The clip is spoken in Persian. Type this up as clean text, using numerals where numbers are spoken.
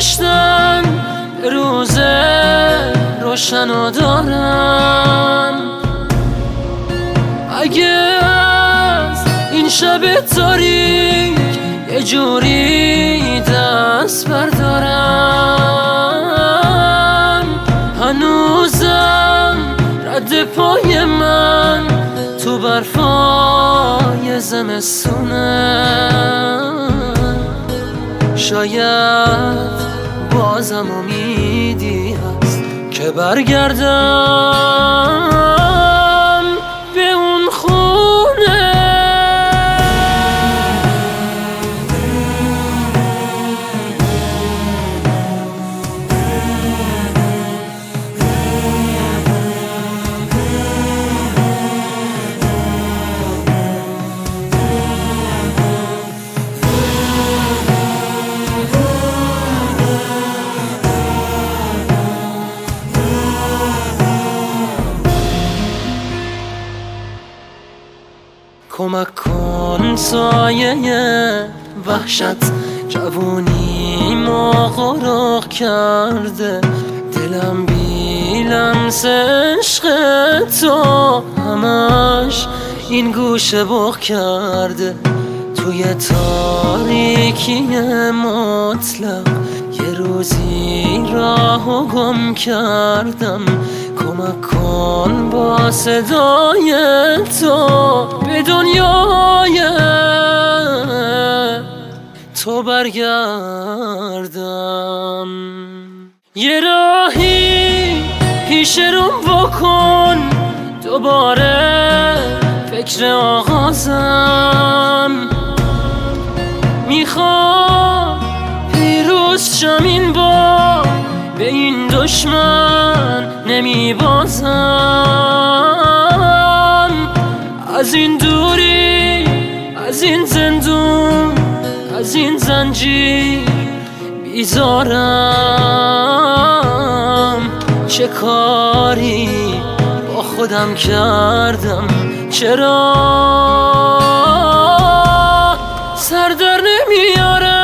گذشتن روز روشنو دارم. اگه از این شب تاریک یه جوری دست بردارم، هنوزم رد پای من تو برفای زمستونه. شاید بازم امیدی هست که برگردم به اون خونه. کمک کن سایه وحشت جوونیمو غرق کرده، دلم بی لمس عشق تو همش این گوشه بغ کرده. توی تاریکی مطلق یه روزی راهو گم کردم. کمک کن با صدای تو به دنیای تو برگردم. یه راهی پیش روم بکن دوباره فکر آغازم. میخوام پیروز شم این بار، به این دشمن نمیبازم. از این دوری، از این زندون، از این زنجیر بیزارم. چه کاری با خودم کردم، چرا سر در نمیارم.